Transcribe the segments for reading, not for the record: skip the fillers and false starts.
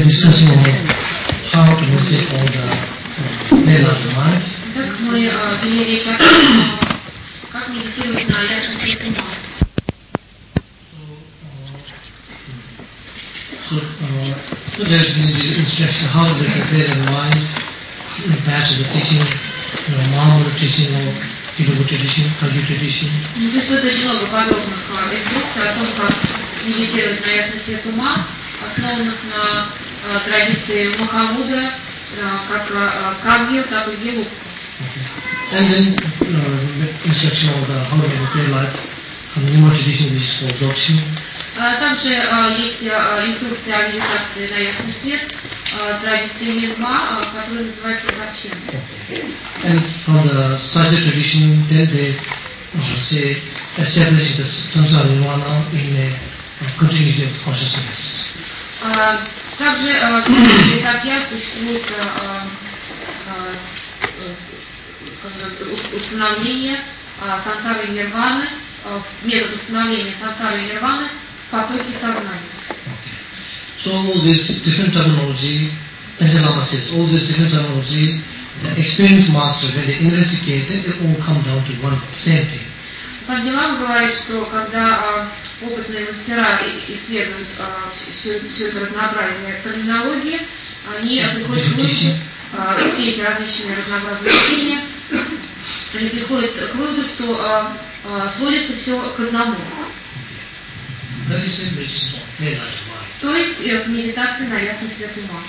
discussing how to meditate on the Leela mind. Так мы вели речь о том, как медитировать на ясный свет ума. So there's been the instruction how to prepare the mind in the past of the teaching, Mahamudra teaching or Tibetan tradition, Kagyu tradition. Существует очень много подробных инструкций о том, как медитировать на ясный свет ума, основанных на традиции Махамудра, как Кагью, так и Гелу. And then the instruction of the how to meditate life from the Nima tradition, which is called Dzogchen. Также есть инструкция о медитации на ясный свет, традиции Нирма, которая называется Дзogchen. And from the Sajja tradition, then they say establish the samsara nirvana in a continuity of consciousness. Также в Сакья существует установление сансары нирваны, метод установления сансары нирваны в потоке сознания. So all this different terminology, Panjalama says, all this different terminology, the experienced master, when they investigate it, it all come down to one same thing. Панджалама говорит, что когда опытные мастера исследуют все это разнообразие терминологии, они приходят к выводу, все эти различные разнообразные учения, они приходят к выводу, что сводится все к одному. То есть к медитации на ясный свет ума.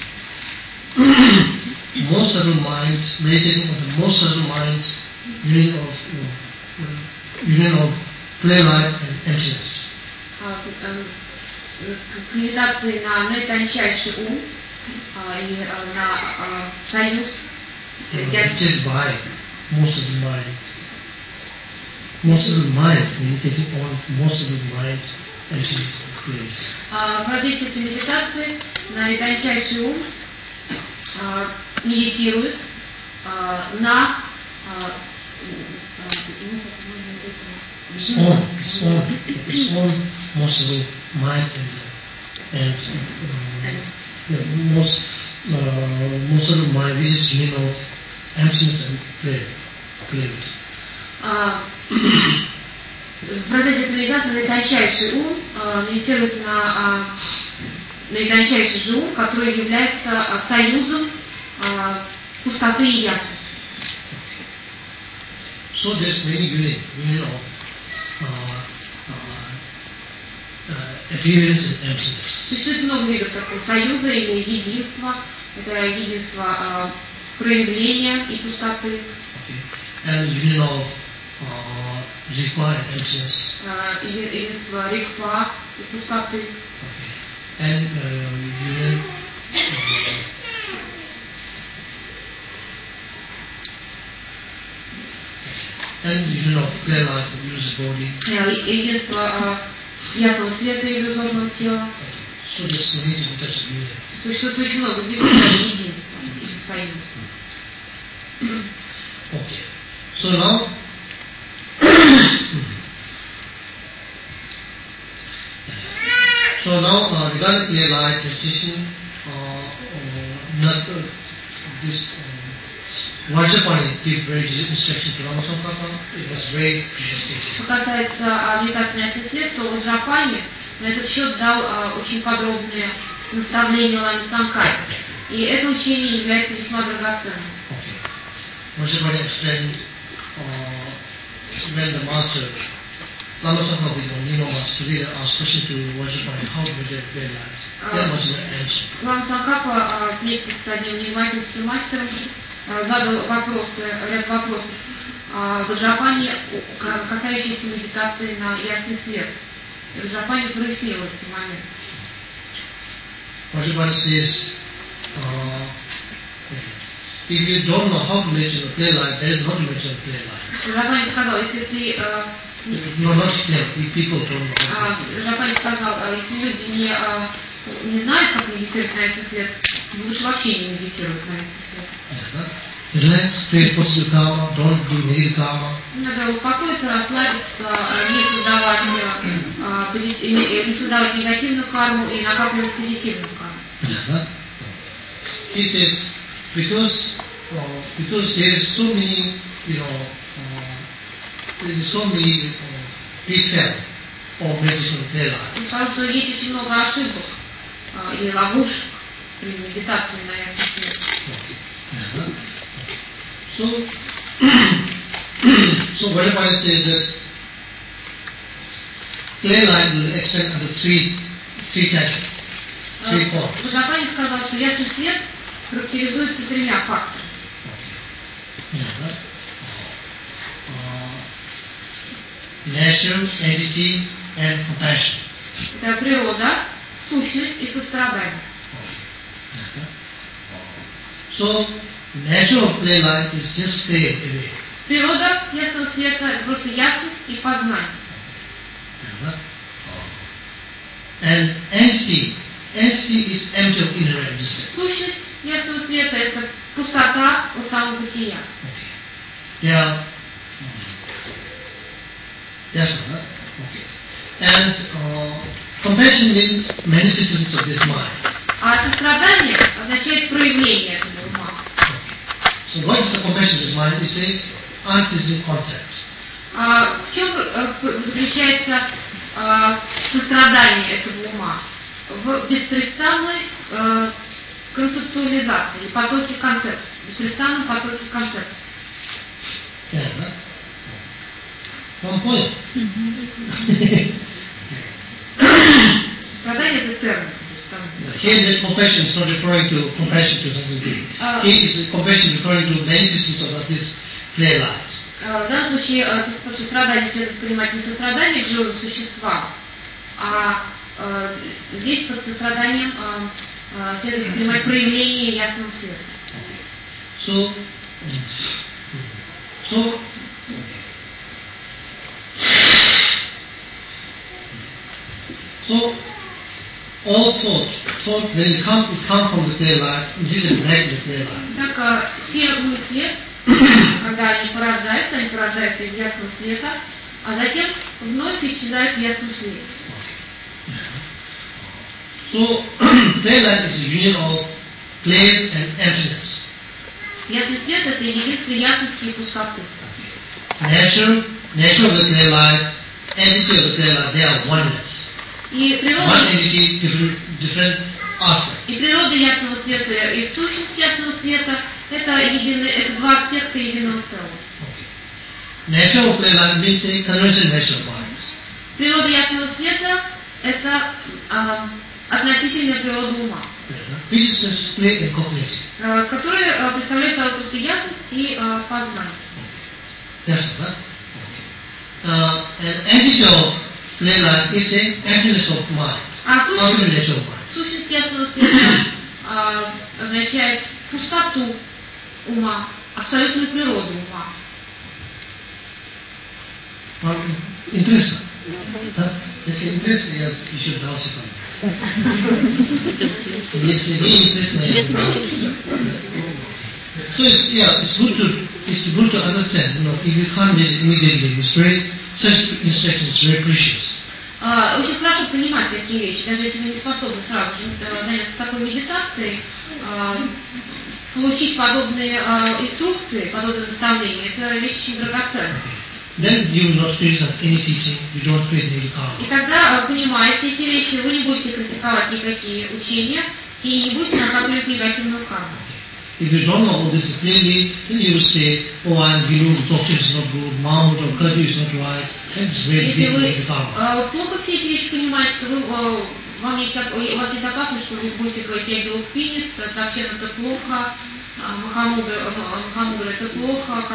More subtle mind, meditating on the more subtle mind, union of play life and emptiness. К медитации на наитончайший ум и на союз. Meditated by more subtle mind. More subtle mind, meditating on more subtle mind, emptiness and play. В процессе этой медитации наитончайший ум медитирует на its own most subtle mind and most subtle mind, which is union of emptiness and play. В процессе этой медитации наитончайший ум медитирует на наитончайший же ум, который является союзом пустоты и ясности. So there's many union of appearance and emptiness. Существует много видов такого союза или единства. Это единство проявления и пустоты. And union of rikpa and emptiness. Единство рикпа и пустоты. And union of play life and use body. Единство ясного света и иллюзорного тела. So there's many different types of union. Существует очень много видов единства или союза. Okay. So now regarding play life meditation, this Vajrapani gave very instruction to Ramasankapa. It was very precious teaching. Что касается медитации на ясный свет, то Ваджрапани на этот счет дал очень подробные наставления Лами Цанкай. И это учение является весьма драгоценным. Vajrapani explained when the master Lama Tsongkhapa was on Nino Master today asked question to Vajrapani how to meditate their life. Then Vajrapani answered. Лама Цанкапа вместе с одним внимательным мастером задал ряд вопросов Ваджрапани, касающиеся медитации на ясный свет. И Ваджрапани прояснил эти моменты. Vajrapani says, if you don't know how to meditate on play life, there is no meditation on play life. Ваджрапани сказал, если ты if people don't know. Ваджрапани сказал, если люди не знают, как медитировать на ясный свет, лучше вообще не медитировать на ясный свет. Relax, pray positive karma, don't do negative karma. Надо успокоиться, расслабиться, не создавать негативную карму и накапливать позитивную карму. He says, because there is so many, pitfalls of meditation of their life. Он сказал, что есть очень много ошибок или ловушек при медитации на ясный свет. So Vajrapāya says that clear light will expand under three types, three forms. Vajrapāya сказал, что ясный свет характеризуется тремя факторами. Nature, entity, and compassion. Это природа, сущность и сострадание. So, nature of clear light is just clear away. Природа ясного света – это просто ясность и познание. And entity is empty of inner existence. Сущность ясного света – это пустота от самого бытия. Yes, sir. Okay. And compassion means manifestations of this mind. А сострадание означает проявление этого ума. So what is the compassion of this mind? It's an unceasing concept. В чем заключается сострадание этого ума? В беспрестанной концептуализации, или потоке концепций, беспрестанном потоке концепций. One point. Сострадание – это термин. Here the compassion is not referring to compassion to something big. Here is compassion referring to manifestations of this clear light. В данном случае под состраданием следует понимать не сострадание к живым существам, а здесь под состраданием следует понимать проявление ясного света. So all thought when it come from the clear light, this is back to the clear light. Так все мысли, когда они порождаются из ясного света, а затем вновь исчезают в ясном свете. So clear light is the union of clear and emptiness. Ясный свет – это единство ясности и пустоты. Nature of the clear light, entity of the clear light, they are oneness. И природа, one entity, different aspects. И природа ясного света и сущность ясного света – это два аспекта единого целого. Nature of clear light means a conventional nature of mind. Природа ясного света – это относительная природа ума, which is just clear and cognitive. Которая представляет собой просто ясность и познание. Yes, sir. An entity of clear light is a emptiness of mind. Сущность ясного света означает пустоту ума, абсолютную природу ума. Интересно. Если интересно, я еще дальше пойду. Если не интересно, so it's good to understand. If you can't visit immediately, such instruction is very precious. Очень хорошо понимать такие вещи, даже если вы не способны сразу же заняться такой медитацией, получить подобные инструкции, подобные наставления, это вещь очень драгоценная. Then you will not criticize any teaching, you don't create any karma. И когда понимаете эти вещи, вы не будете критиковать никакие учения и не будете накапливать негативную карму. If you don't know all this clearly, then you will say, oh, I am Guru, doctrine is not good, Mahmud or Kadi is not right. That's very big negative karma. Если вы плохо все эти вещи понимаете, что у вас есть опасность, что вы будете говорить, я Гилук Пинис, Сакчен это плохо, Махамудра это плохо,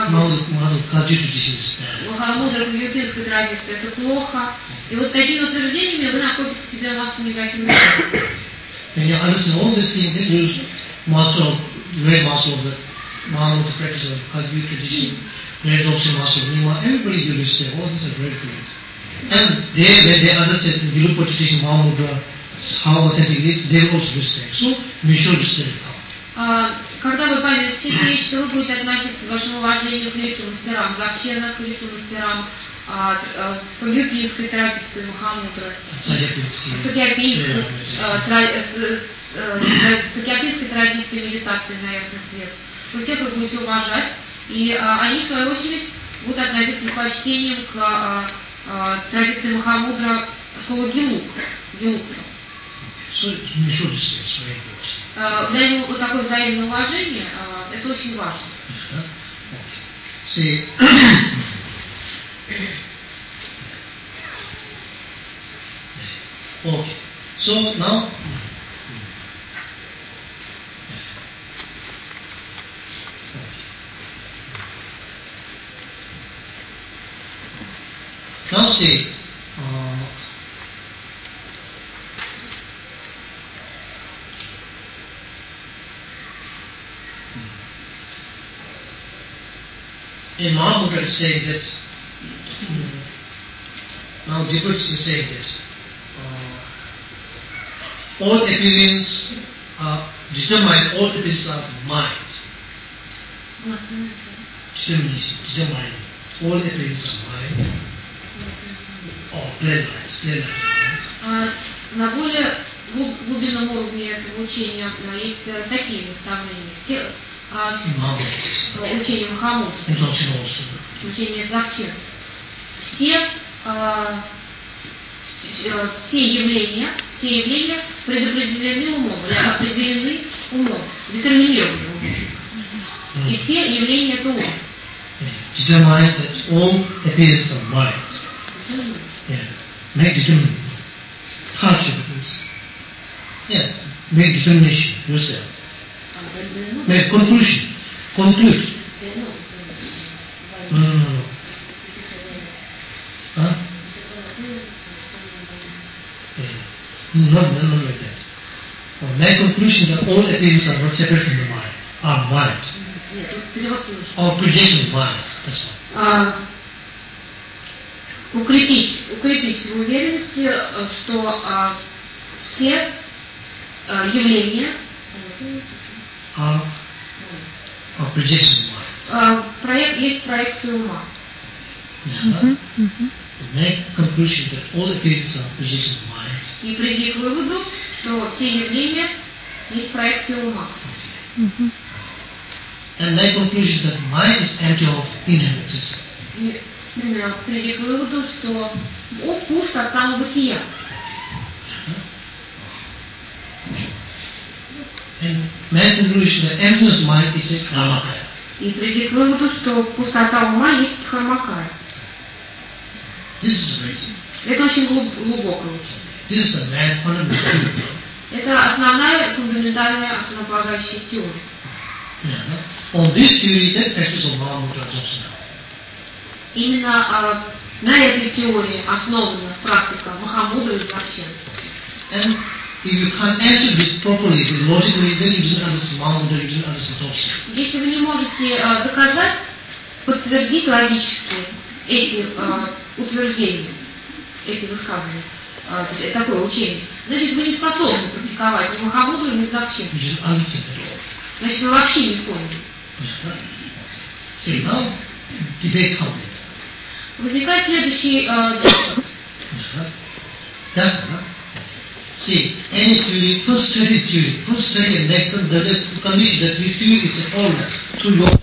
Махамудра Юпинская традиция это плохо. И вот такими утверждениями вы накопите в себе массу негативных карм. When you understand all these things, then you great master of the Mahamudra practice of Kagyu tradition, great Doksin master of Nima, everybody you respect. All these are very great. And when they understand Vilupa tradition, Mahamudra, how authentic it is, they will also respect. So we should respect it. Когда вы поймете все эти вещи, то вы будете относиться к вашему уважению к великим мастерам Гакчена, к великим мастерам Кагюпинской традиции Махамудры, Сакьяпинской такиатинской традиции медитации на ясный свет, вы всех их будете уважать, и они, в свою очередь, будут относиться с почтением к традиции Махамудра школы Гелука. Вот такое взаимное уважение, это очень важно. See, okay. So now, now see, in Mahabharata is saying that, now devotees is saying that, all appearance are determined, all appearance are mind. Determined. All appearance are mind. Or plain light mind. На более глубинном уровне этого учения есть такие наставления. Все учение Махамудра, учение Дзогчен. Все явления предопределены умом, или определены умом, детерминированы умом. И все явления это ум. Determine that all appearance of mind. Yeah. Make determination. Hardship is. Yeah. Make determination yourself. Make conclusion. Conclude. No. Huh? Yeah. Not like that. Make conclusion that all appearances are not separate from the mind. Are mind. Or projection of mind. That's all. Укрепись в уверенности, что все явления есть проекция ума. Make conclusion that all appearances are projection of mind. И приди к выводу, что все явления есть проекция ума. And make conclusion that mind is empty of inherent existence. Приди к выводу, что ум пуст от самого бытия. And make conclusion that emptiness of mind is a dharmakaya. И приди к выводу, что пустота ума есть дхармакая. This is right. Это очень глубокое учение. This is the main fundamental. Это основная фундаментальная основополагающая теория. On this theory, that practice of Mahamudra Dzogchen. Именно на этой теории основана практика Махамудра и Дзогchen. And if you can't answer this properly, logically, then you didn't understand Mahamudra, you didn't understand Dzogchen. Если вы не можете доказать, подтвердить логически эти утверждения, эти высказывания, то есть такое учение, значит, вы не способны практиковать ни Махамудру, ни Дзогchen. Значит, вы вообще не поняли. See, now, debate comes. Возникает следующий диспут. That's right. See, any theory, first study and make the condition that we feel it's a wholeness through your...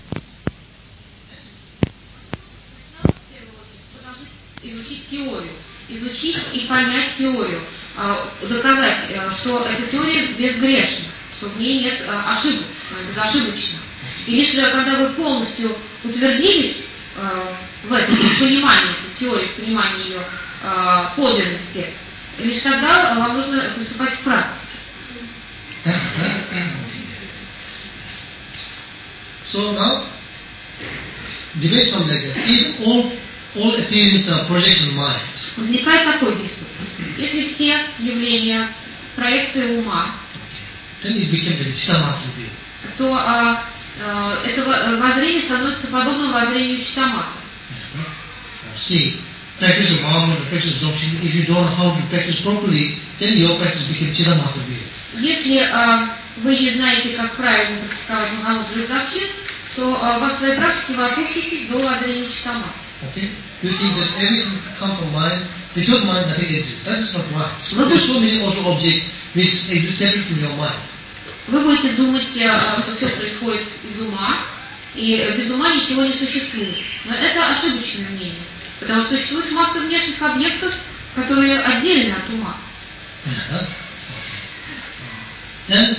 Изучить теорию, изучить и понять теорию, доказать, что эта теория безгрешна, что в ней нет ошибок, безошибочна. И лишь когда вы полностью утвердились в этом понимании этой теории, в понимании ее подлинности, лишь тогда вам нужно приступать к практике. So now, debate comes like that. If all appearances are projection of mind, возникает такой диспут. Если все явления проекции ума, then it becomes a Chittamatra view. То это воззрение становится подобным воззрению Читтамата. See, practice of Mahamudra, practice of Dzogchen, if you don't know how to practice properly, then your practice becomes Chittamatra view. Если вы не знаете, как правильно практиковать Махамудру и Дзогchen, то во своей практике вы опуститесь до воззрения Читтамата. Okay? You think that everything comes from mind, without mind nothing exists. That is not right. There are so many also objects which exists separate from your mind. Вы будете думать, что все происходит из ума, и без ума ничего не существует. Но это ошибочное мнение, потому что существует масса внешних объектов, которые отдельны от ума. Then,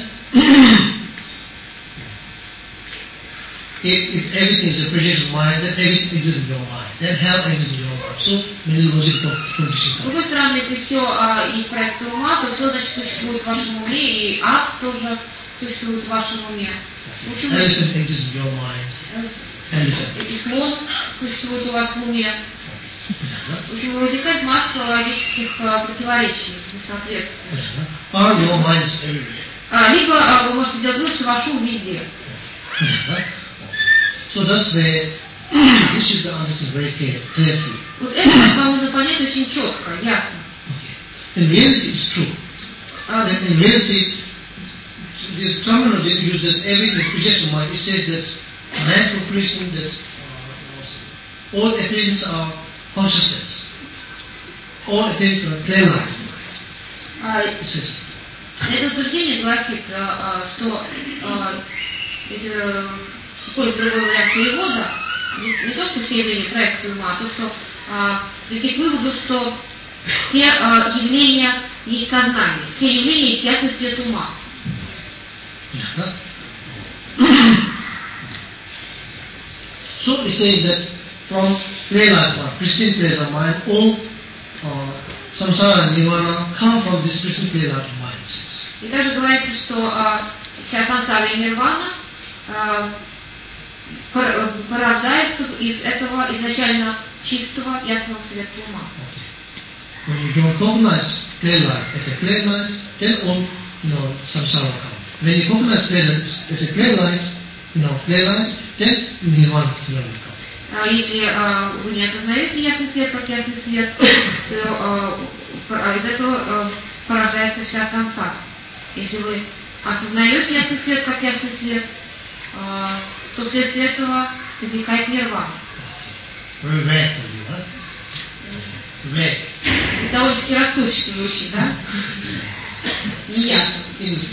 if everything is a projection of mind, then everything exists in your mind. Then hell exists in your mind. So many logical conditions. С другой стороны, если все есть проекция ума, то все, значит, существует в вашем уме, и ад тоже существует в вашем уме. Elephant exists in your mind. Elephant. И слон существует у вас в уме. В общем, возникает масса логических противоречий, несоответствий. Or your mind is everywhere. Либо вы можете сделать вывод, что ваш ум везде. So thus way, this should be understood very clearly. Вот это вам нужно понять очень четко, ясно. In reality, it's true. In reality, this terminology used that everything is projection of mind. It says that man corporation, that all appearances are consciousness. All appearances are clear light. It says. Это суждение гласит, что используя другой вариант перевода, не то, что все явления проекции ума, а то, что прийти к выводу, что все явления есть сознание, все явления есть ясный свет ума. So it says that from clear light mind, pristine clear light mind, all samsara and nirvana come from this pristine clear light mind. И также говорится, что вся сансара и нирвана порождается из этого изначально чистого ясного света ума. When you don't recognize clear light as a clear light, then all samsara come. When you recognize clear light as a clear light, clear light, then nirvana will come. Если вы не осознаете ясный свет как ясный свет, то из этого порождается вся сансара. Если вы осознаете ясный свет как ясный свет, то вследствие этого возникает нирвана. Довольно-таки растущий звучит, да? Неясно.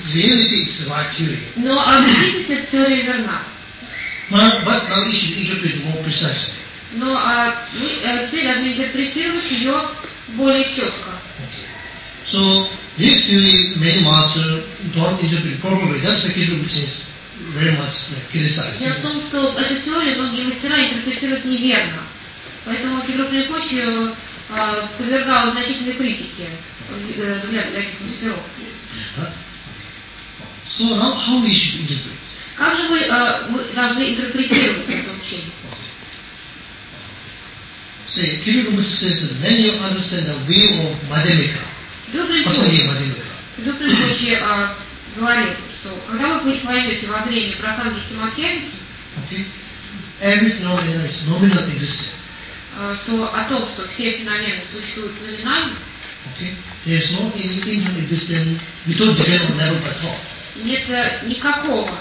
Но в действительности эта теория верна. But now you should interpret more precisely. Но мы теперь должны интерпретировать ее более четко. So this theory, many masters don't interpret properly. That's the case which is very much criticized. Дело в том, что эту теорию многие мастера интерпретируют неверно. Поэтому Кедро Ринпоче подвергал значительной критике взгляд таких мастеров. So now how we should interpret? Как же мы должны интерпретировать это учение? Say, Kедro Rинпоче says that when you understand the way of Madhyamika, Кедро Ринпоче говорил, что когда вы поймете воззрение Прасангики Мадхьямики, every phenomenon is nominal existence. Что о том, что все феномены существуют номинально, there is no infinite existence without dependent level by thought. Нет никакого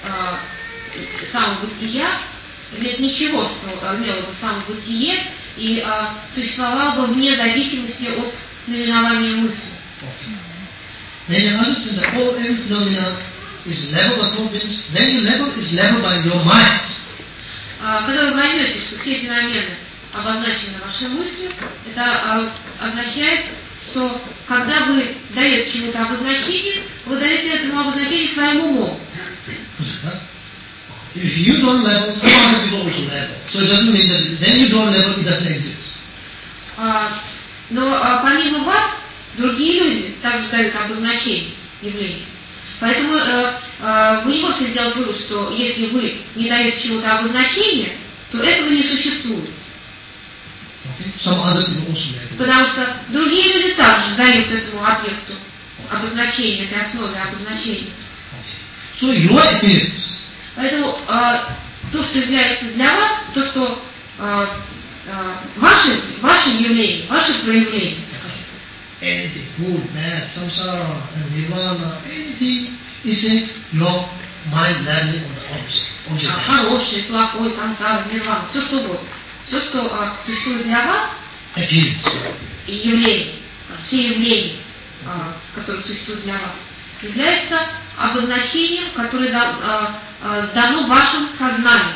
самобытия, нет ничего, что имело бы самобытие и существовало бы вне зависимости от наименования мысли. When you understand that all every phenomena is level by thought, means when you level is level by your mind. Когда вы поймете, что все феномены обозначены вашей мыслью, это означает, что когда вы даете чему-то обозначение, вы даете этому обозначение своим умом. If you don't level, some other people also level. So it doesn't mean that when you don't level, it doesn't exist. Но помимо вас, другие люди также дают обозначение явлений. Поэтому вы не можете сделать вывод, что если вы не даете чему-то обозначение, то этого не существует. Потому что другие люди также дают этому объекту обозначение, этой основе обозначения. So your appearance. Поэтому то, что является для вас, то, что ваши явления, ваши проявления, скажем так. Anything, good, bad, samsara, nirvana, anything is your mind leveling on the object. Хороший, плохой, самсара, нирвана, все что угодно. Все, что существует для вас, appearance. И явления, все явления, который существует для вас, является обозначением, которое дано вашим сознанием.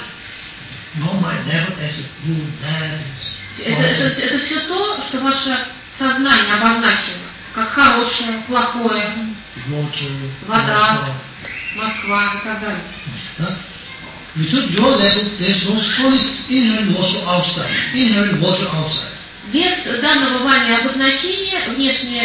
Это все то, что ваше сознание обозначило, как хорошее, плохое, вода, Москва и так далее. Without your level, there is no solid inherent water outside. Без данного вами обозначения внешне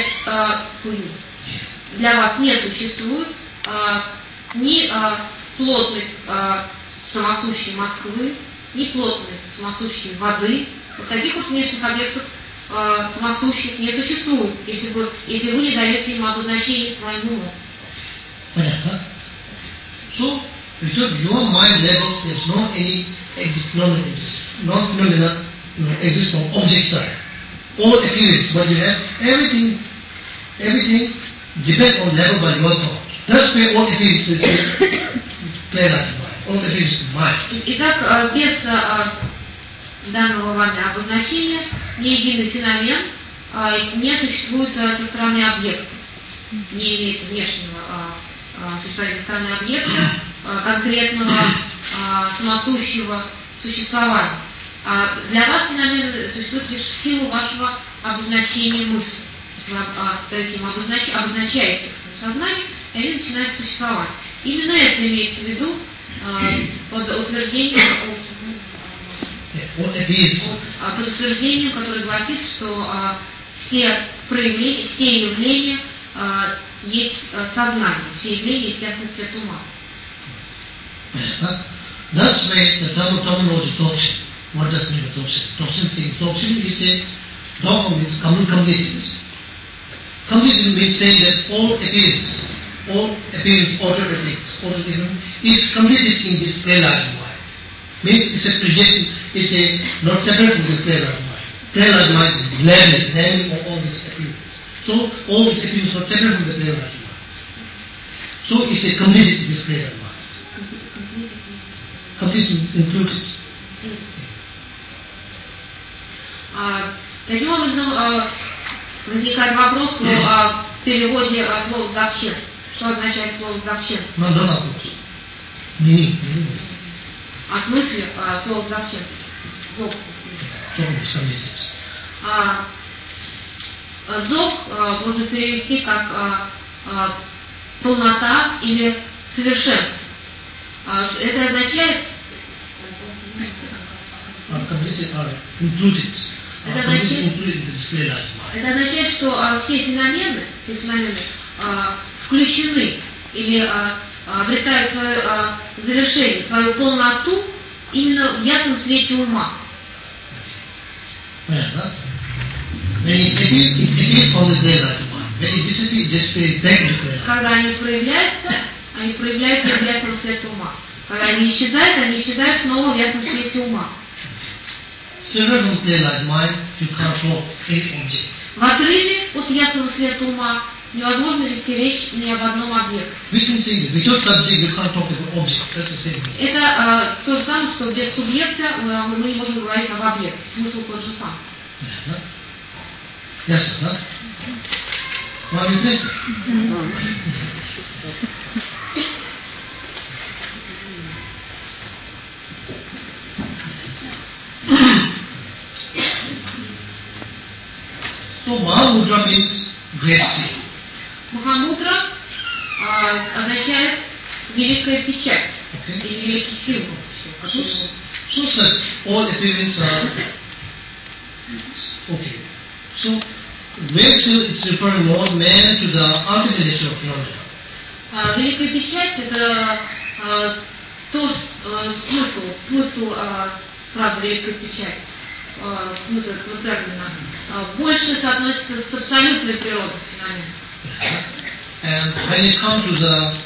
для вас не существует ни плотной самосущей Москвы, ни плотной самосущей воды. Вот таких вот внешних объектов самосущих не существует, если вы не даете им обозначение своим умом. Понятно? So, without your mind level, there is no any non-phenomena exist from object side. All appearance, but you have everything depends on level by your thought. That's where all appearance is clear like mind. All appearance is mind. Итак, без данного вами обозначения ни единый феномен не существует со стороны объекта, не имеет внешнего существования со стороны объекта, конкретного самосущего существования. Для вас феномен существует лишь в силу вашего обозначения мысли. То есть вы обозначаете в своем сознании, и они начинают существовать. Именно это имеется в виду под утверждением, которое гласит, что все проявления, все явления есть сознание, все явления есть ясность свет ума. That's why the terminology toxin. What does mean toxin? Toxin is a dogma means completeness. Completeness means saying that all appearance, automatic is completed in this clear-light mind. Means it's a projection, it's not separate from the clear-light mind. Clear-light mind is learning of all this appearance. So all this appearance is not separate from the clear-light mind. So it's a completed in this clear-light mind. Completely included. Таким образом, возникает вопрос о переводе слова «завчен». Что означает слово «завчен»? No вопрос. Meaning. О смысле слова «завчен». Зог. Зог можно перевести как полнота или совершенство. Это означает... Это означает, что все феномены включены или обретают свое завершение, свою полноту именно в ясном свете ума. Понятно? Когда они проявляются в ясном свете ума. Когда они исчезают снова в ясном свете ума. В отрыве от ясного света ума невозможно вести речь ни об одном объекте. Это то же самое, что без субъекта мы не можем говорить об объекте. Смысл тот же самый. Yes, sir. What do you think? So Mahamudra means great seal. Махамудра означает великая печать или великий символ. So such all appearances are okay. So great seal is referring more man to the ultimate nature of phenomena. Великая печать это смысл фразы великая печать. Смысл этого термина больше соотносится с абсолютной природой феномена. And when it comes to the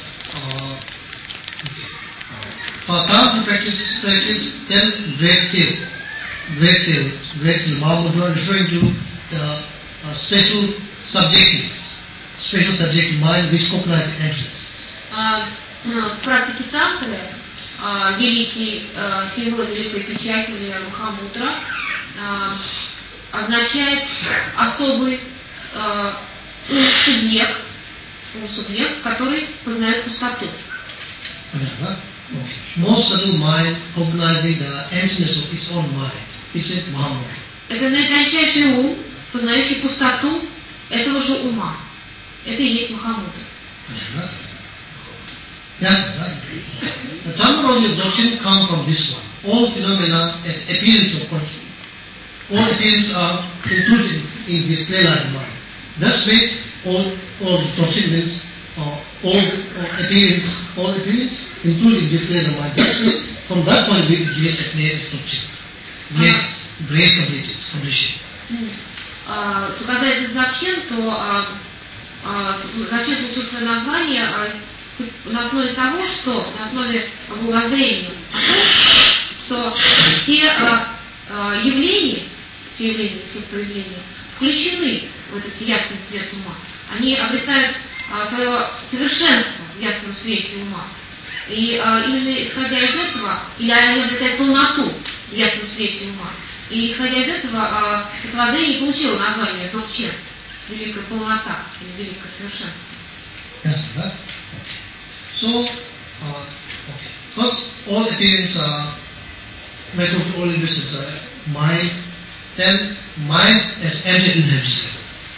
Pathanti practice, then great seal, Mahamudra referring to the special subjective mind which cognizes emptiness. В практике тантры великий символ великой печати или Махамудра означает особый субъект, который познает пустоту. Понятно? Okay. Most subtle mind cognizing the emptiness of its own mind. It's a Mahamudra. Это наитончайший ум, познающий пустоту этого же ума. Это и есть Махамудра. Понятно? Yes, right? The terminology of doctrine comes from this one. All phenomena as appearance of consciousness. All appearances are included in this play-like mind. Thus way, all doctrine means all appearance included in this play-like mind. Thus way, from that point of view, it gives a name as doctrine. Great completion. Что касается зачин, то зачин получил свое название на основе того, что на основе воззрения о том, что все явления, все проявления включены в этот ясный свет ума. Они обретают свое совершенство в ясном свете ума. И именно исходя из этого, или они обретают полноту в ясном свете ума. И исходя из этого, это воззрение получило название Докчен, великая полнота или великое совершенство. Yes, right? So, first, all appearances are made of all existence are mind, then mind as empty in himself.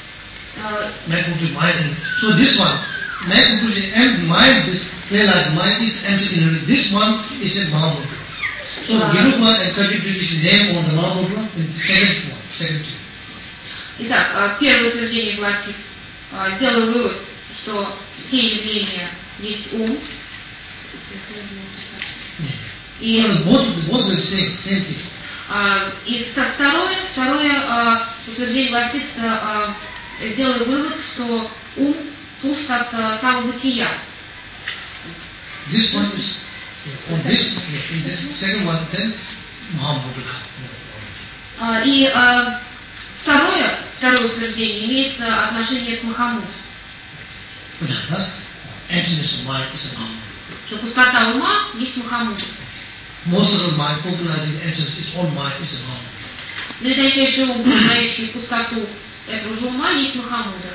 So this one, mind, this play-like mind is empty in himself. This one is a Mahamudra. So Nirupa and Kadipiti's name on the Mahamudra in the second two. Итак, первое утверждение гласит, сделаю вывод, что все явления есть ум. И второе утверждение гласит, сделаю вывод, что ум пуст от самого бытия. This one is on this, in this second one, then Mahamudra. И второе утверждение имеет отношение к Махамудру. Emptiness of mind is a Mahamudra. Что пустота ума есть Махамудра. Most of the mind recognizing emptiness its own mind is a Mahamudra. Наитончайший ум, познающий пустоту этого же ума, есть Махамудра.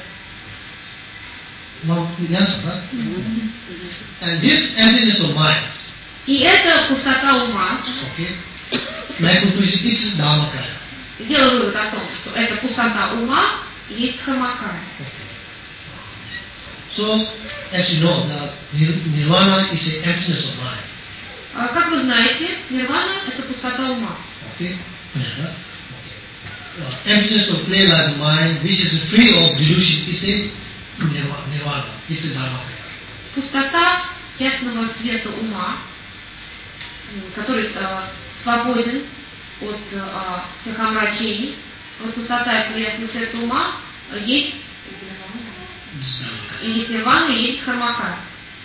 Yes, right? And this emptiness of mind. И эта пустота ума. Okay. My conclusion is Dharmakaya. Сделал вывод о том, что эта пустота ума есть Дхармакая. So, as you know, the nirvana is the emptiness of mind. Как вы знаете, нирвана – это пустота ума. Okay. Emptiness of play-like mind, which is free of delusion, is a nirvana, is a Dharmakaya. Пустота ясного света ума, который свободен от всех омрачений. Вот пустота этого ясного света ума есть нирвана, и есть Дхармакая.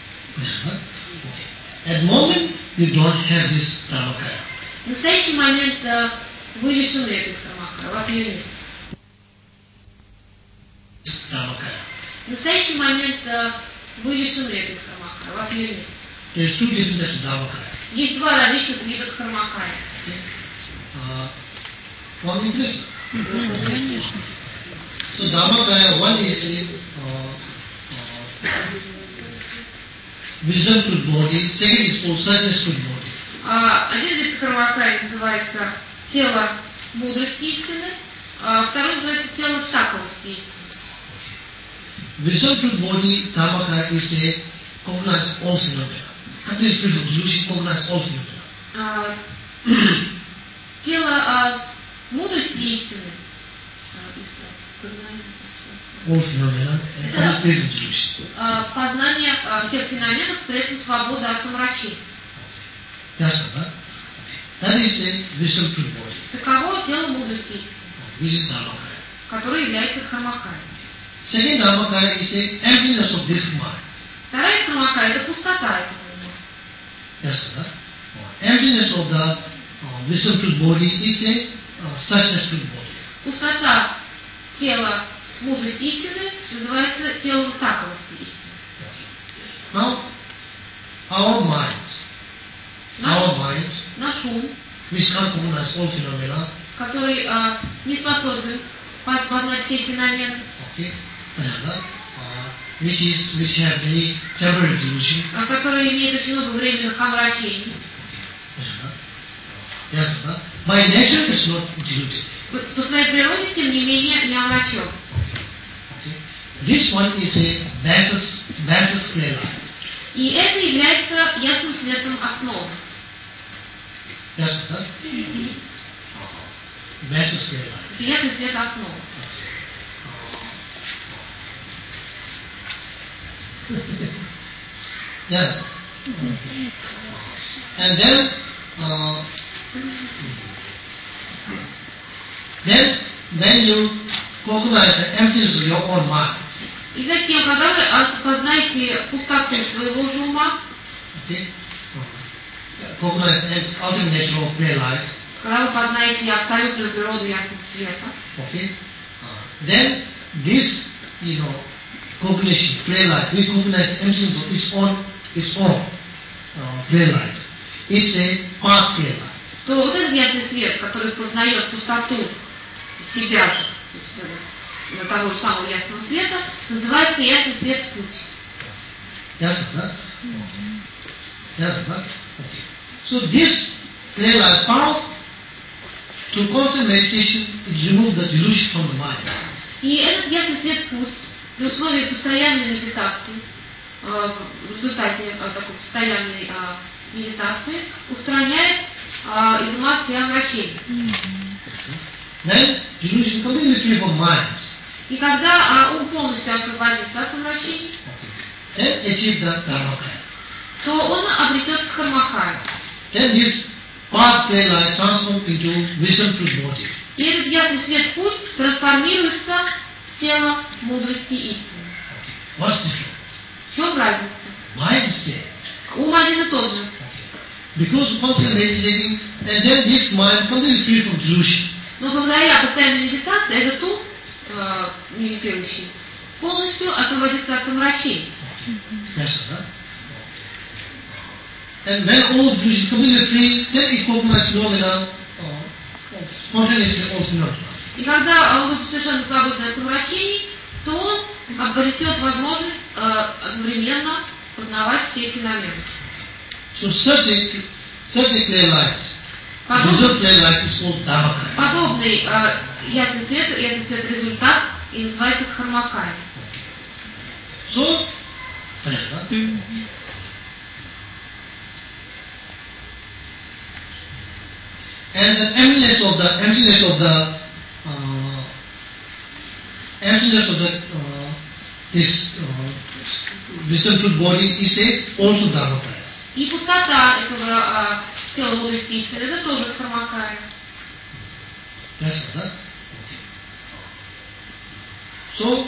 At the moment, you don't have this Dharmakaya. В настоящий момент вы лишены этой Дхармакая, у вас ее нет. В настоящий момент вы лишены этой Дхармакая, у вас ее нет. There's two different types of Dharmakaya. Есть два различных вида Дхармакая. One is this. So Dharmakaya, one is wisdom truth body, second is called suchness truth body. Один вид Дхармакая называется тело мудрости истины, второй называется тело таковости истины. Wisdom truth body, Dharmakaya is a cognize all phenomena. Complete spiritual delusion cognize all phenomena. Тело мудрости истины. All phenomena and complete spiritual delusion. Познание всех феноменов, при этом свобода от омрачений. That's right. That is the wisdom truth body. Таково тело мудрости истины, Which is Dharmakaya. которое является Дхармакая. Second Dharmakaya is the emptiness of this mind. Вторая Дхармакая – это пустота этого ума. Yes, sir. Emptiness of the wisdom truth body is a suchness truth body. Пустота тела мудрости истины называется телом таковости истины. Now, our mind, наш ум, which can't recognize all phenomena, который не способен познать все феномены, okay, which have many temporary delusion. Которые имеют очень много временных омрачений. Yes, by nature it's not deluded. По своей природе, тем не менее, не омрачен. This one is a basis clear light. И это является ясным светом основы. Yes, basis clear light. Это ясный свет основы. Yeah. And then when you recognize the emptiness of your own mind, и затем, когда вы познаете пустоту своего же ума, recognize the ultimate nature of clear light, когда вы познаете абсолютную природу ясного света, then this, cognition, clear light, we recognize the emptiness of its own clear light. It's a part clear light. То вот этот ясный свет, который познает пустоту себя же, того же самого ясного света, называется ясный свет путь. Ясно, да? Okay. So this clear light power, through constant meditation, it removes the delusion from the mind. И этот ясный свет путь при условии постоянной медитации, в результате такой постоянной медитации, устраняет из ума все омрачения. When delusion completely free from mind, и когда ум полностью освободится от омрачений, then achieve the dharmakaya. То он обретет дхармакаю. Then this part clear light transforms into wisdom truth body. И этот ясный свет путь трансформируется в тело мудрости истины. What's different? В чем разница? Mind is same. Ум один и тот же. Because constantly meditating, and then this mind completely free from delusion. Но благодаря постоянной медитации этот ум, медитирующий, полностью освободится от омрачений. Yes, sir. And when all delusion completely free, then it recognises phenomena spontaneously all phenomena. И когда он будет совершенно свободен от омрачений, то он обретет возможность одновременно познавать все феномены. So such a clear light, result clear light is called dharmakaya. Подобный ясный свет результат и называется дхармакая. So, понятно? And the emptiness of this wisdom truth body is also dharmakaya. И пустота этого тела мудрости истины, это тоже дхармакая. Yes, да? So,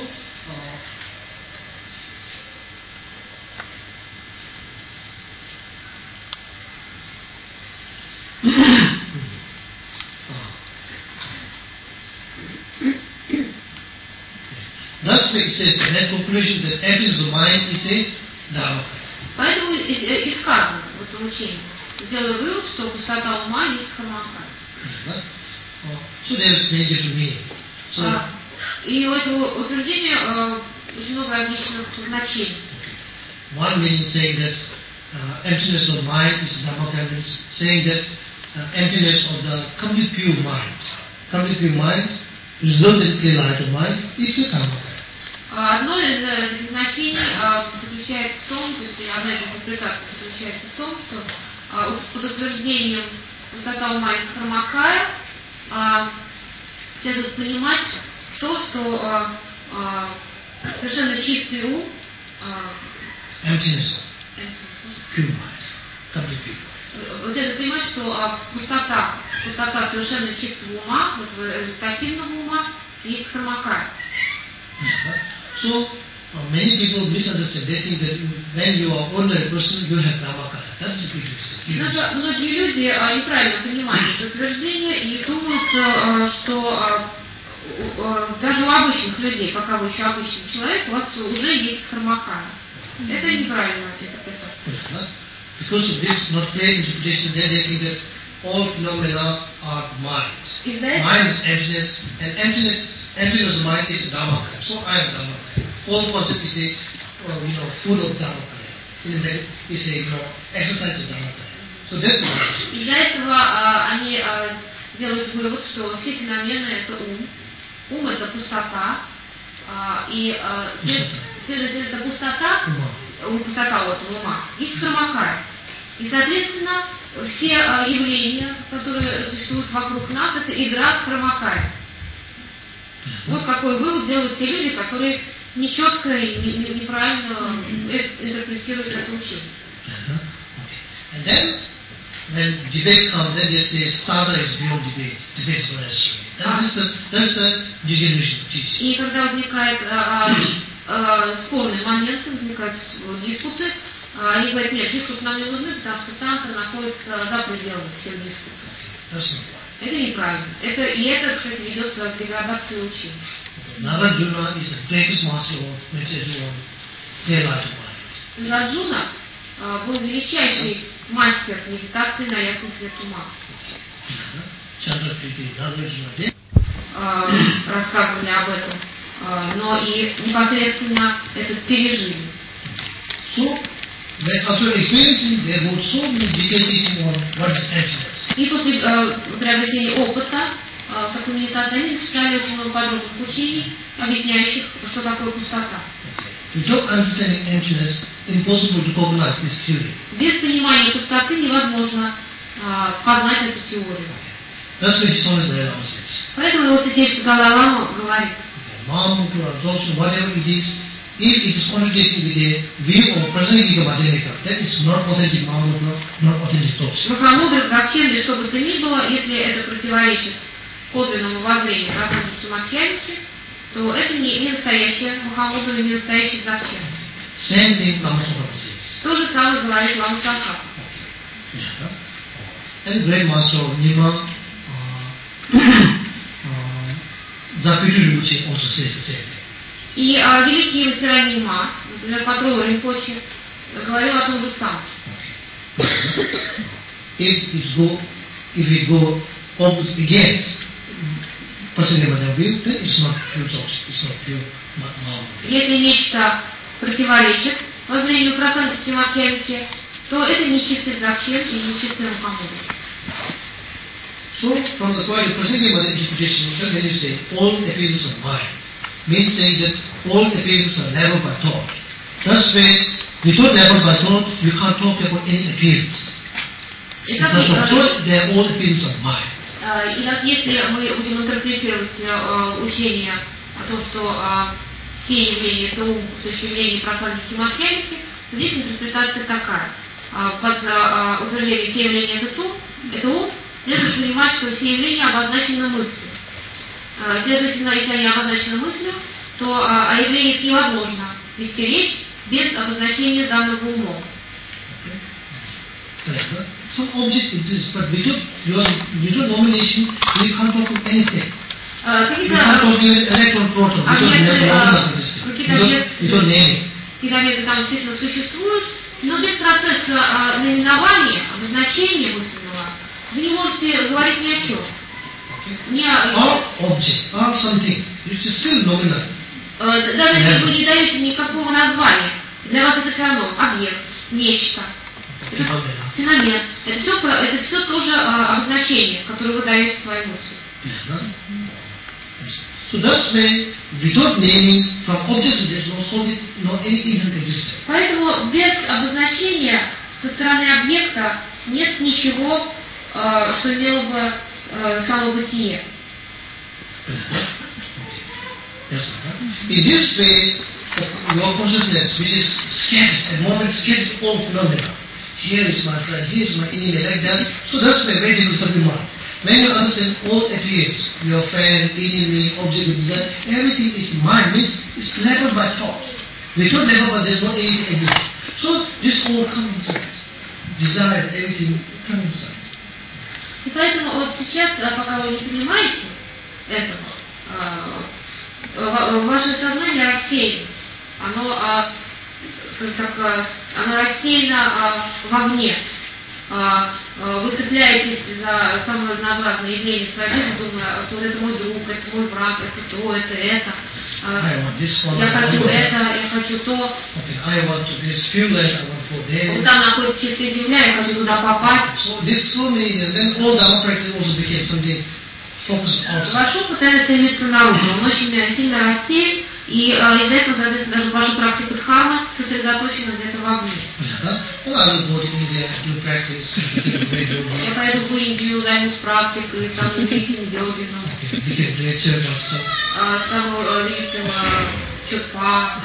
thus it says in that conclusion that emptiness of mind is a dharmakaya. Поэтому и сказано в этом учении. Сделаю вывод, что пустота ума есть дхармакая. So there is many different meanings. И у этого утверждения очень много различных значений. One meaning saying that emptiness of mind is dharmakaya, means saying that emptiness of the complete pure mind. Complete pure mind results in clear light of mind, it's a dharmakaya. Одно из этих значений заключается в том, то есть одна из интерпретаций заключается в том, что под утверждением пустота ума и дхармакая следует понимать то, что совершенно чистый ум, emptiness, pure mind, complete pure mind. Вот это понимать, что пустота совершенно чистого ума, результативного ума, есть дхармакая. So many people misunderstand. They think that when you are ordinary person, you have dharmakaya. That's a big mistake. Многие люди неправильно понимают это утверждение и думают, что даже у обычных людей, пока вы еще обычный человек, у вас уже есть дхармакая. Это неправильная интерпретация. Because of this not clear interpretation, then they think that all phenomena are mind. Mind is emptiness, and emptiness emptiness of mind is Dharmakaya. So I am Dharmakaya. All concept is a food of Dharmakaya. Is a exercise of Dharmakaya. So that's the question. Из-за этого они делают вывод, что все феномены это ум. Ум это пустота. И следовательно, это пустота, пустота вот ума, есть Дхармакая. И, соответственно, все явления, которые существуют вокруг нас, это игра Дхармакая. Вот какой вывод делают те люди, которые нечетко и неправильно интерпретируют это учение. And then, when debate comes, then they say starter is beyond debate. Debate is not necessary. That's the degeneration of teaching. И когда возникает спорный момент, возникают диспуты, они говорят, нет, диспуты нам не нужны, потому что танта находится за пределами всех диспутов. Это неправильно. И это, кстати, ведет к деградации учения. Nagarjuna is the greatest master of meditation on clear-light mind. Нагарджуна был величайший мастер медитации на ясный свет ума. Рассказывали об этом, но и непосредственно это пережили. И после приобретения опыта такой медитации они записали очень много подробных учений, объясняющих, что такое пустота. Без понимания пустоты невозможно познать эту теорию. Поэтому его святейшество Далай-лама говорит. If it is contradicting with a view of Prasangika Madhyamika, then it's not authentic Mahamudra, not authentic thoughts. Махамудра, Дхармакая, что бы то ни было, если это противоречит подлинному воззрению Прасангики Мадhyамики, то это не настоящая Махамудра, не настоящий Дхармакая. Same thing Lama Tsongkhapa says. То же самое говорит Лама Tsongkhapa. And great master of Nima, Zapitu Rinpoche also says the same thing. И великий мастера Нима, например, Патрул Ринпоче, говорил о том же самом. If it go against Prasangika Madhyamika, then it's not pure thought, it's not pure Mahamudra. Если нечто противоречит воззрению Прасангики Мадhyамики, то это не чистый Дзогчен и не чистый Махамудра. So, from the point of Prasangika Madhyamika interpretation, when you say all appearances of mind, means saying that all appearances are leveled by thought. Thus, without leveled by thought, you can't talk about any appearance. Because of thought, they are all appearances of mind. И так, если мы будем интерпретировать учение о том, что все явления это ум с точки зрения Прасангики Мадhyамики, то здесь интерпретация такая. Под утверждением все явления это ум, следует понимать, что все явления обозначены мыслью. Следовательно, если они обозначены мыслью, то о явлениях невозможно вести речь без обозначения данного умом. Some object exists, but without nomination, you can't talk of anything. You can't talk even electron proton, without naming. Какие-то объекты там действительно существуют, но без процесса наименования, обозначения мысленного, вы не можете говорить ни о чем. Or object, or something, which is still nominal. Даже если вы не даете никакого названия, для вас это все равно объект, нечто, это феномен. Это все тоже обозначение, которое вы даете своей мысли. So that's why, without naming, from objects there is no anything that exists. Поэтому без обозначения со стороны объекта нет ничего, что имело бы само бытие. In this way, your consciousness, which is scattered, at the moment scattered all phenomena. Here is my friend, here is my enemy, like that. So that's why very difficult to mind. When you understand all appears, your friend, enemy, object of desire, everything is mind, means it's leveled by thought. Without level, but there is no anything exists. So this all comes inside. Desire, everything comes inside. И поэтому вот сейчас, пока вы не понимаете этого, ваше сознание рассеяно. Оно рассеяно вовне. вы цепляетесь за самые разнообразные явления в своей жизни, думая, что это мой друг, это мой брат, это то, это. Я хочу это, я хочу то. Вот там находится чистая земля, я хочу туда попасть. Ваш ум постоянно стремится наружу, он очень сильно рассеян, и из-за этого, соответственно, даже ваша практика дхарма сосредоточена где-то вовне. Я поеду в Индию, займусь практикой, стану великим йогином, стану великим чопа.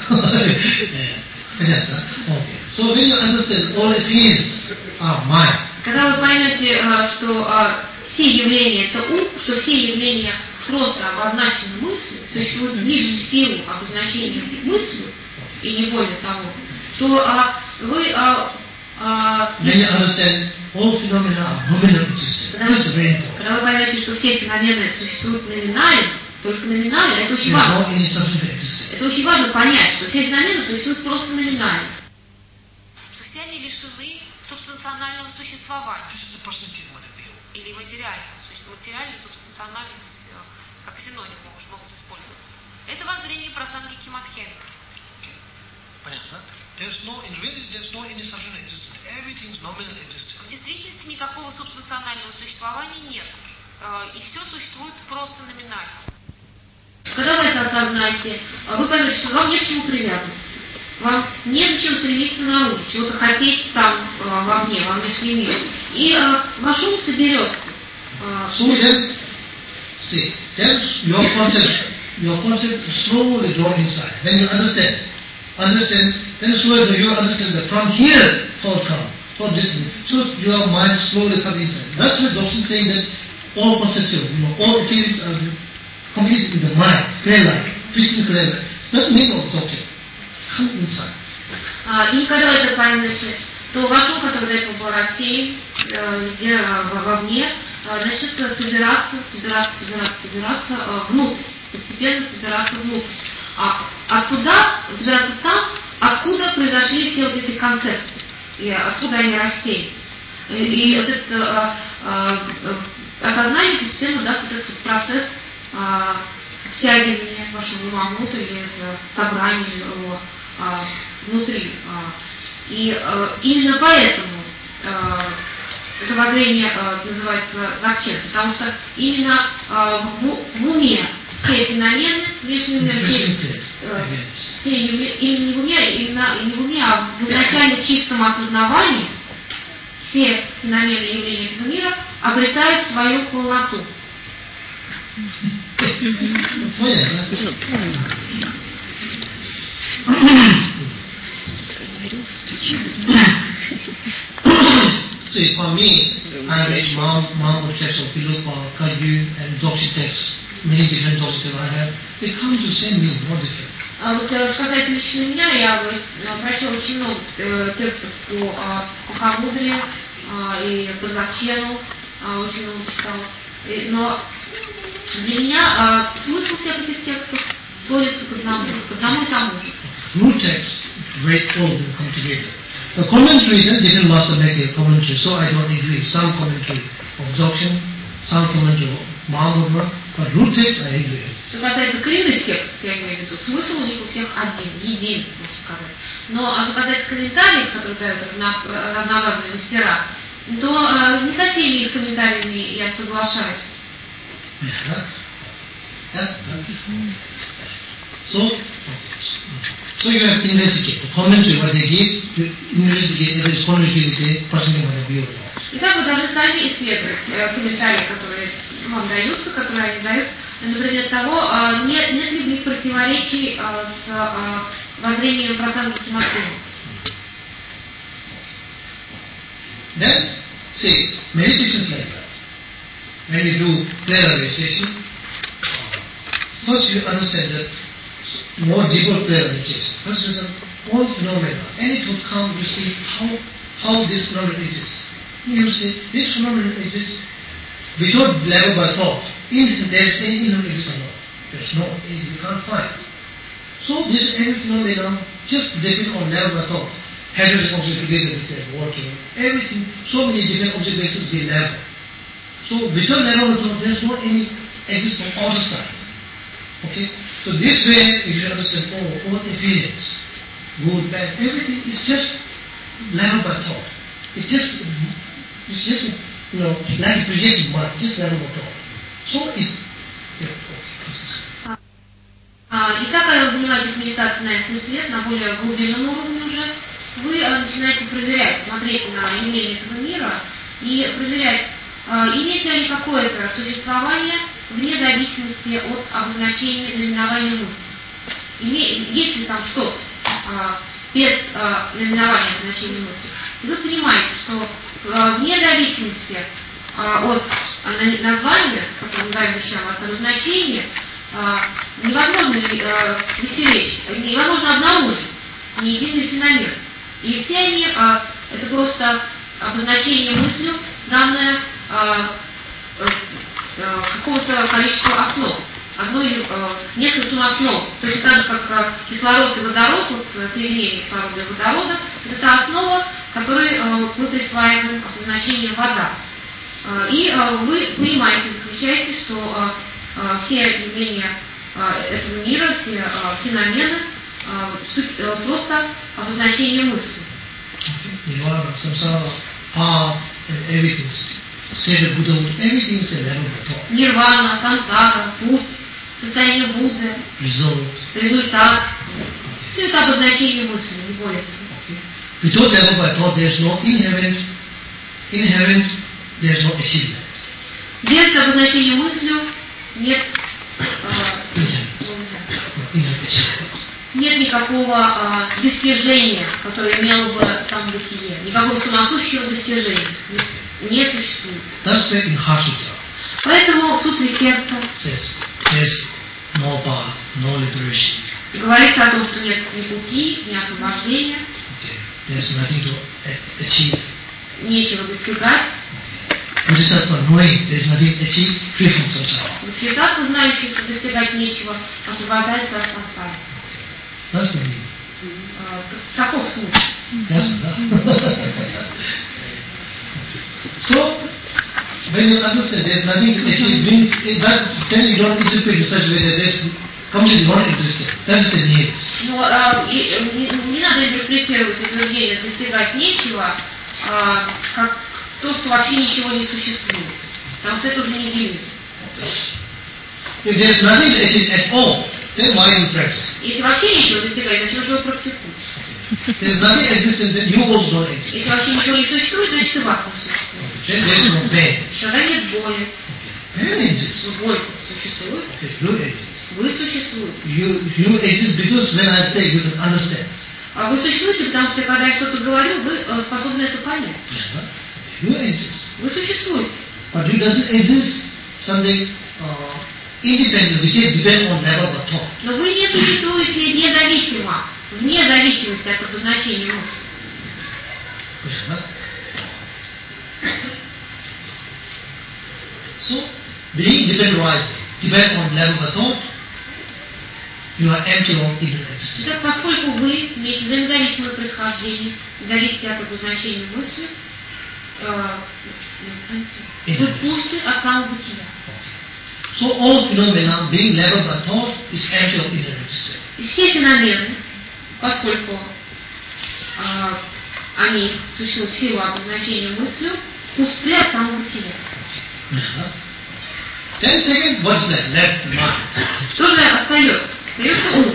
So when you understand all appearances are mine. Когда вы поймете, что все явления это ум, что все явления просто обозначены мыслью, существуют лишь в силу обозначения мыслью, и не более того, то вы... When you understand all phenomena are nominal existence, this is very important. Когда вы поймете, что все феномены существуют номинально, только номинально, это очень важно. Это очень важно понять, что все феномены существуют просто номинально. Что все они лишены субстанционального существования. Или материального. Материальный и субстанциональный как синоним могут использоваться. Это воззрение про Сангхи Мадхьямика. Понятно? There's no any substantial existence. Everything's nominal existence. В действительности никакого субстанционального существования нет. И все существует просто номинально. Когда вы это осознаете, вы поймете, что вам не к чему привязываться. Вам незачем стремиться наружу, чего-то хотеть там вовне, во внешнем мире. И ваш ум соберется. So then, see, then your concept slowly draw inside. When you understand, then slowly you understand that from here thought comes, thought distance. So your mind slowly comes inside. That's what Doctor is saying that all conceptual, all appearances are completed in the mind, clear light, crystal clear light. That means of Doctor. Come inside. И когда вы это поймете, то ваш ум, который до этого был рассеян, везде вовне, начнет собираться внутрь, постепенно собираться внутрь. Оттуда собираться там, откуда произошли все вот эти концепции, и откуда они рассеялись. И вот это осознание постепенно даст вот этот процесс втягивания вашего ума внутрь, из собрания его внутри. И именно поэтому это воззрение называется Дзогчен, потому что именно в уме все феномены, внешний мир, именно не в уме, а в изначально чистом осознавании все феномены и явления этого мира обретают свою полноту. See, for me, I read Mahamudra texts of Pilupa, Kagyu, and Dokshi texts, many different Dokshi texts I have. They come to the same meaning, not different. Вот сказать лично меня, я прочел очень много текстов по Махамудре и по Дзогчену, очень много читал. Но для меня смысл всех этих текстов сводится к одному и тому же. Root text, very all will come together. The commentary, then different master make a commentary, so I don't agree. Some commentary of Dzogchen, some commentary of Mahamudra, but root text I agree. Что касается коренных текстов, я имею в виду, смысл у них у всех один, единый, можно сказать. Но что касается комментариев, которые дают разнообразные мастера, то не со всеми их комментариями я соглашаюсь. So you have to investigate. The commentary, what they give, you investigate whether it's contradictory, personally what view or not. Итак, вы должны сами исследовать комментарии, которые вам даются, которые они дают, например, того, нет ли в них противоречий с воззрением про Сангхи Мадхьямика. Then, see, meditations like that. When you do prayer meditation, first you understand that more deeper prayer meditation. First you understand all phenomena. Any thought come, you see how this phenomenon exists. You see, this phenomenon exists without level by thought. There is any phenomenon exists or not. There is no, you can't find. So this every phenomenon just depends on level by thought. hydrogen oxygen together with the water, everything, so many different observations they level. So without level of thought, there is no any exist from outside. Okay? So this way you should understand all appearance, good, bad, everything is just level by thought. It's just like a projection mark, just level by thought. So it И как вы занимаетесь медитацией на ясный свет, на более глубинном уровне уже, вы начинаете проверять, смотреть на явления этого мира и проверять, имеет ли они какое-то существование вне зависимости от обозначения наименования мысли. Есть ли там что-то без наименования обозначения мысли. И вы понимаете, что вне зависимости от названия, которое мы даем вещам, от обозначения, невозможно веселечь, невозможно обнаружить ни единый феномен. И все они, это просто обозначение мыслью, данное какого-то количества основ, нескольким основ. То есть так же, как кислород и водород, вот соединение кислорода и водорода, это та основа, которой мы присваиваем обозначение вода. И вы понимаете, заключаете, что все явления этого мира, все феномены просто обозначение мысли. Нирвана, сансара, путь, состояние Будды, результат. Все это обозначение мысли, не более того. Without level by thought, there is no inherent, there is no achievement. Без обозначения мыслью нет никакого достижения, которое имело бы самобытие, никакого самосущего достижения не существует. Поэтому в сутре сердца говорится о том, что нет ни пути, ни освобождения, нечего достигать. Бодхисаттва, знающий, что достигать нечего, освобождается от сансары. Каков смысл? So, when you understand there is nothing to achieve, then you don't interpret in such a way that there is completely non-existent. That is the nihilist. Не надо интерпретировать утверждение «достигать нечего» как то, что вообще ничего не существует. Потому что это уже нигилизм. If there is nothing to achieve at all, then why you practice? Если вообще ничего достигать, зачем же вы практикуете? There is nothing existent, then you also don't exist. Если вообще ничего не существует, значит и вас не существует. Then there is no pain. Тогда нет боли. Pain exists. Но боль-то существует. You exist. Вы существуете. You exist because when I say you can understand. А вы существуете, потому что когда я что-то говорю, вы способны это понять. You exist. Вы существуете. But it doesn't exist something independent, which is depend on level of thought. Но вы не существуете независимо, вне зависимости от обозначения мысли. So, being depend on level of thought, you are empty of ignorance. Так, поскольку вы имеете взаимозависимое происхождение, зависите от обозначения мысли, вы пусты от самого бытия. So all phenomena being leveled by thought is empty of ignorance. И все феномены, поскольку они существуют в силу обозначения мыслью, пусты от самого бытия. Then second, what's that? Left mind. Что же остается? Остается ум.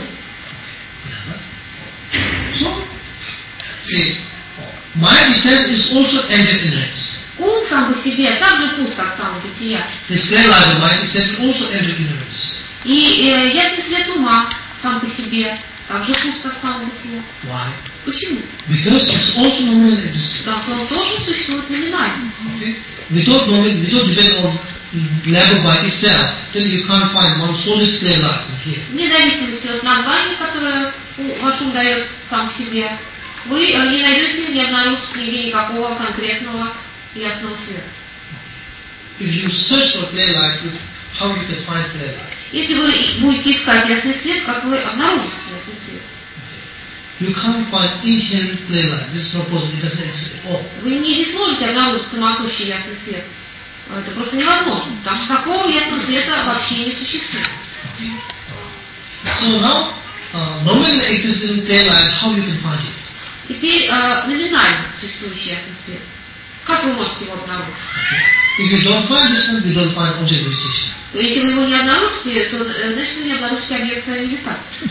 So, see, mind itself is also empty of ignorance. Ум сам по себе также пуст от самого бытия. This clear light of mind itself is also empty of ignorance. И ясный свет ума сам по себе также пуст от самого бытия. Why? Почему? Because it's also nominal existence. Потому что он тоже существует номинально. Okay? Without depending on level by itself, then you can't find one solid clear light in here. Вне зависимости от названия, которое ваш ум дает сам себе, вы не найдете, не обнаружите нигде никакого конкретного ясного света. If you search for clear light, how you can find clear light? Если вы будете искать ясный свет, как вы обнаружите ясный свет? you can't find inherent play light. This is not possible. It doesn't exist at all. Вы не сможете обнаружить самосущий ясный свет. Это просто невозможно, потому что такого ясного света вообще не существует. So now, nominally existing play light, how you can find it? Теперь номинально существующий ясный свет. Как вы можете его обнаружить? If you don't find this one, you don't find object meditation. То если вы его не обнаружите, то значит вы не обнаружите объект своей медитации.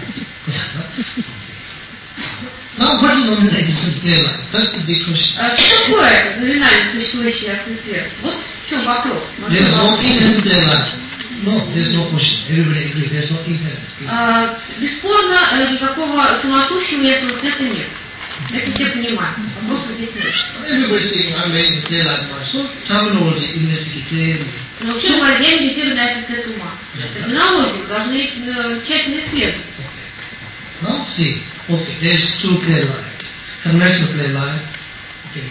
Now, what is nominally existing play light? That's the big question. Что такое номинально существующий ясный свет? Вот в чем вопрос. There is no inherent play light. No, there is no question. Everybody agrees. There is no inherent. Бесспорно, никакого самосущего ясного света нет. Это все понимают. Вопросов здесь нет. Everybody saying, I'm very play light mind. So, terminology, investigate. Но все говорят, я медитирую на этот цвет ума. Терминологию должны тщательно исследовать. Now, see. Okay, there is two play light. Conventional play light. Okay.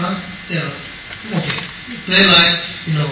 Okay. Play light,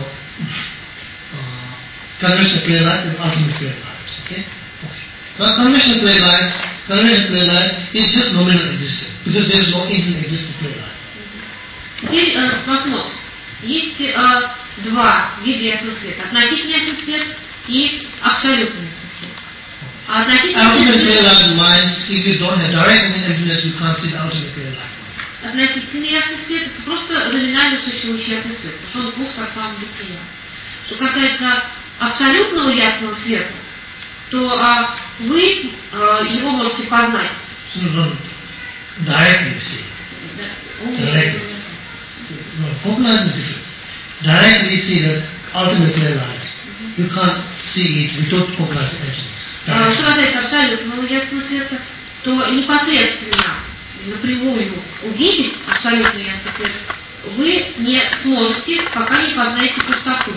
conventional play light and ultimate play light. Okay? Okay. Now, conventional play light is just nominal existence because there is no inherent existing play light. Теперь посмотрим. Есть два вида ясного света. Относительный ясный свет и абсолютный ясный свет. А Ultimate play light mind, if you don't have direct emptiness, you can't see the ultimate play light. Относительный ясный свет – это просто номинально существующий ясный свет, потому что он пуст от самого бытия. Что касается абсолютного ясного света, то вы его можете познать. Directly see. Directly. No, cognize is different. Directly see the ultimate play light. You can't see it without cognizing emptiness. Что касается абсолютного ясного света, то непосредственно, напрямую увидеть абсолютный ясный свет вы не сможете, пока не познаете пустоту.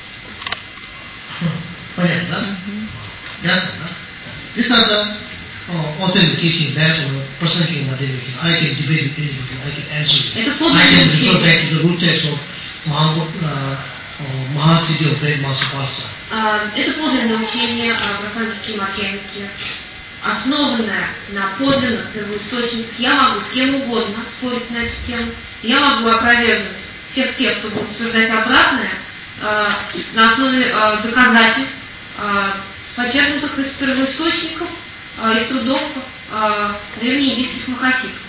Понятно, да? Ясно, да? These are the authentic teaching based on presenting material. I can debate with anybody. I can answer you. I can refer back to the root text of Mahasiddhi of Great Master Pastor. Это подлинное учение просанки Макхенки, основанное на подлинных первоисточниках. Я могу с кем угодно спорить на эту тему. Я могу опровергнуть всех тех, кто будет утверждать обратное, на основе доказательств, почерпнутых из первоисточников, из трудов древнеиндийских махасидов.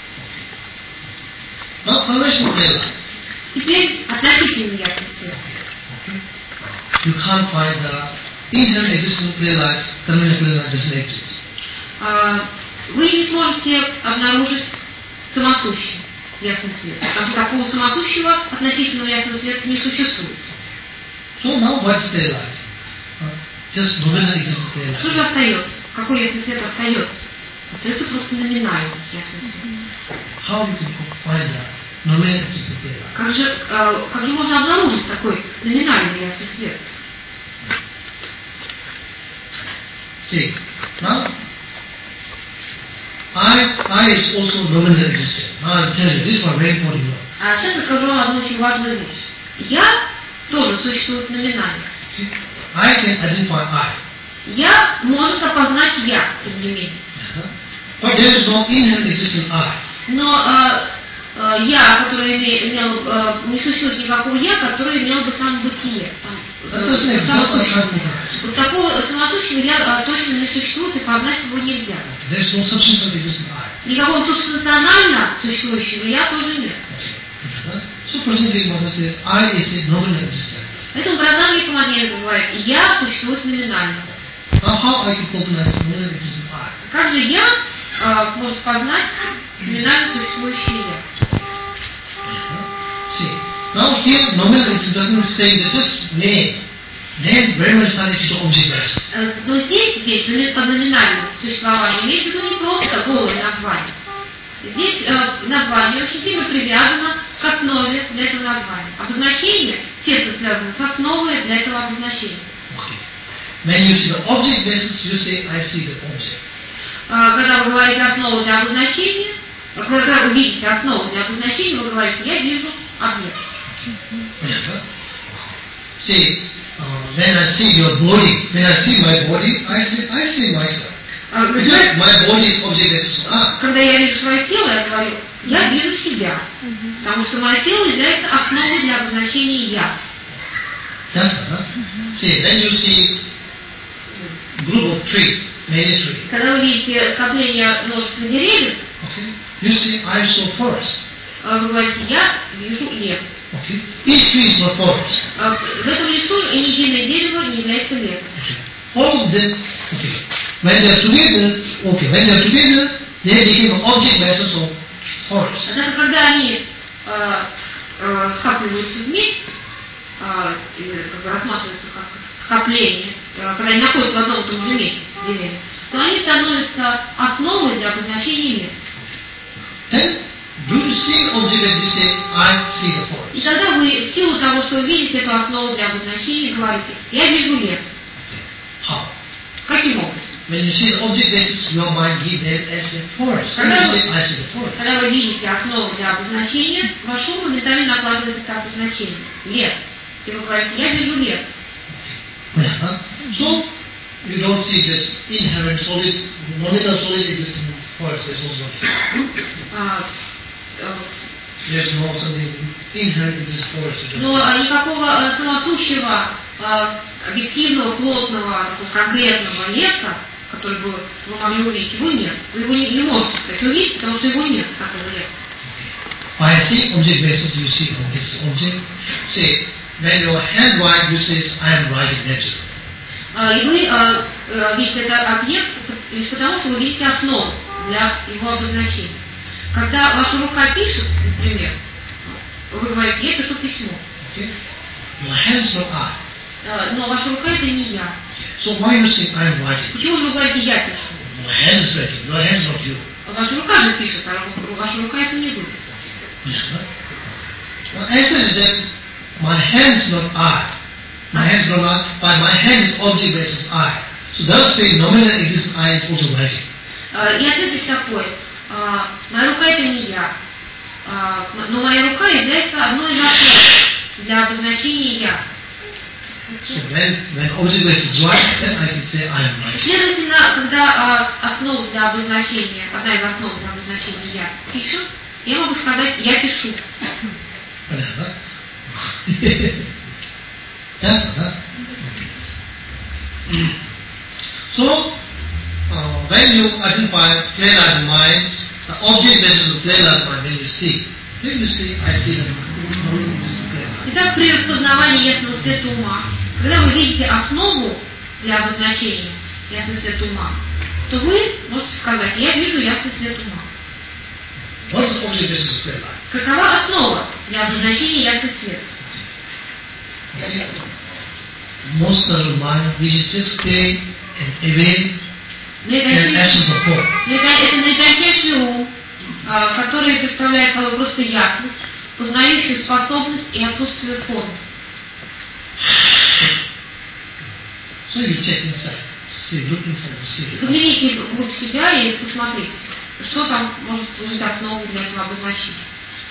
Теперь относительно ясный свет. You can't find the inherent existing play light, conventional play light doesn't exist. Вы не сможете обнаружить самосущий ясный свет, потому что такого самосущего относительного ясного света не существует. So now what's play light? Just nominal existing play light. Что же остается? Какой ясный свет остается? Остается просто номинальный ясный свет. How you can find the nominal existing play light? Как же можно обнаружить такой номинальный ясный свет? See, now I is also nominal existent. Now I'm telling you, this is one very important one. А сейчас я скажу вам одну очень важную вещь. Я тоже существует номинально. I can identify I. Я может опознать я, тем не менее. But there is no inherent existing I. Но я, который не существует никакого я, который имел бы самобытие. Вот такого самосущего я точно не существует, и познать его нельзя. Никакого субстанционально существующего я тоже нет. Поэтому Бразанги Камадьянка говорит, я существует номинально. Как же я может познать номинально существующее я? Now here nominal existence doesn't say that just name. Name very much connected to object-based. Но здесь под номинальным существованием имеется в виду не просто голое название. Здесь название очень сильно привязано к основе для этого названия. Обозначение тесно связано с основой для этого обозначения. When you see the object basis, you say, I see the object. Когда вы говорите основу для обозначения, когда вы видите основу для обозначения, вы говорите, я вижу объект. See, when I see your body, when I see my body, I see myself. Because my body is object basis of I. Когда я вижу свое тело, я говорю, я вижу себя. Потому что мое тело является основой для обозначения «я». Yes, huh? See, when you see group of tree, many tree. Когда вы видите скопление множества деревьев, Okay. You see, I saw forest. вы говорите, я вижу лес. Okay. Each tree is not forest. В этом лесу и ни единое дерево не является лесом. Okay. All of them. Okay. When they are together, they become object basis of forest. Однако, когда они скапливаются вместе, как бы рассматриваются как скопление, когда они находятся в одном и том же месте с деревьями, то они становятся основой для обозначения места. Then, do you see object and you say, I see the forest? И тогда вы, в силу того, что вы видите эту основу для обозначения, говорите, я вижу лес. How? Каким образом? When you see the object basis, your mind give them as a forest. Then you say, I see the forest. Когда вы видите основу для обозначения, ваш ум моментально накладывает это обозначение. Лес. И вы говорите, я вижу лес. Yeah. So, you don't see this inherent solid, nominal solid existing forest. There's no solid. There's no something inherent in this forest. Но никакого самосущего, объективного, плотного, такого конкретного леса, который бы вы могли увидеть, его нет. Вы его не можете, кстати, увидеть, потому что его нет, такого леса. By seeing object basis, you see object. Say, when your hand wide, you say, I am writing naturally. И вы видите этот объект лишь потому, что вы видите основу для его обозначения. Когда ваша рука пишет, например, вы говорите, я пишу письмо. Okay? Your hands not I. Но ваша рука это не я. So why you say I am writing? Почему же вы говорите, я пишу? Your hand is writing. Your hand is not you. Ваша рука же пишет, а ваша рука это не вы. The answer is that my hand is not I. My hand is not I, but my hand is object basis I. So thus say nominal existence I is also writing. И ответ здесь такой. Моя рука это не я. Но моя рука является одной из основ для обозначения я. So when object basis is right, then I can say I am writing. Следовательно, когда основа для обозначения, одна из основ для обозначения я пишет, я могу сказать я пишу. Понятно? Ясно, да? So, when you identify clear light mind, the object basis of clear light mind, when you see, I see the only existing clear light. Итак, при распознавании ясного света ума, когда вы видите основу для обозначения ясный свет ума, то вы можете сказать, я вижу ясный свет ума. What is the object basis of clear light? Какова основа для обозначения ясный свет? Okay. Most subtle mind, which is just stay and away and absence of form. Это наитончайший ум, который представляет собой просто ясность, познающую способность и отсутствие формы. So you check inside, see, look inside, see. Загляните вглубь себя и посмотрите, что там может служить основой для этого обозначения.